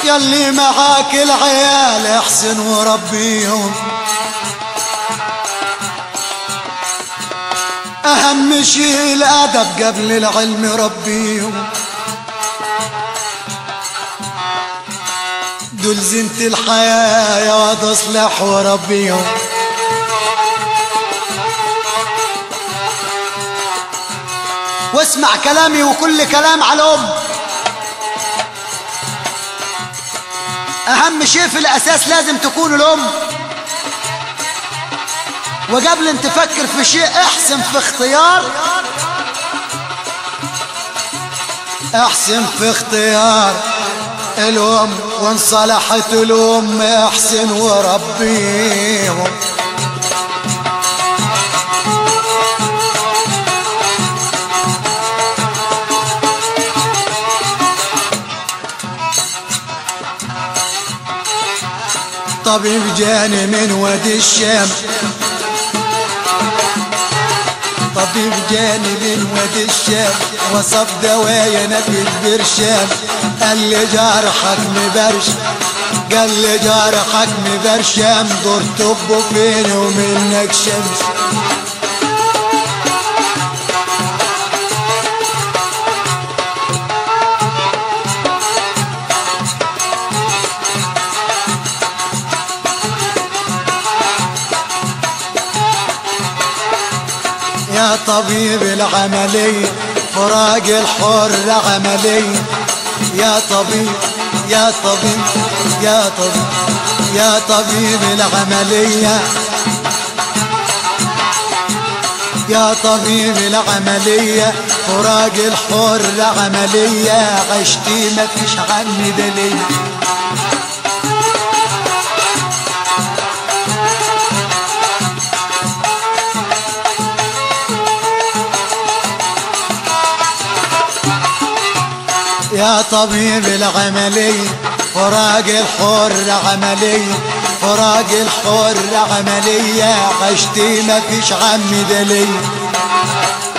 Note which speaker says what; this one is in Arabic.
Speaker 1: خلي معاك العيال احسن وربيهم، اهم شي الادب قبل العلم ربيهم، دول زينة الحياة يا واد اصلح وربيهم. واسمع كلامي وكل كلام على الام، اهم شيء في الاساس لازم تكون الام، وقبل ان تفكر في شيء احسن في اختيار، احسن في اختيار الام، وان صلحت الام احسن وربيهم. طبيب جاني من وادي الشام، طبيب جاني من وادي الشام، وصف دوايا نبي البرشام، قال لي جرحك مبرشم، قال لي جرحك مبرشم، دور طبه فين ومنك شمس. يا طبيب العملية فراق الحر عملية، يا طبيب يا طبيب يا طبيب يا طبيب العملية، يا طبيب العملية فراق الحر عملية، عشتي ما فيش عني دليل. يا طبيب العملية فراق الحر عملية، فراق الحر عملية، عشتي ما فيش عمي دليل.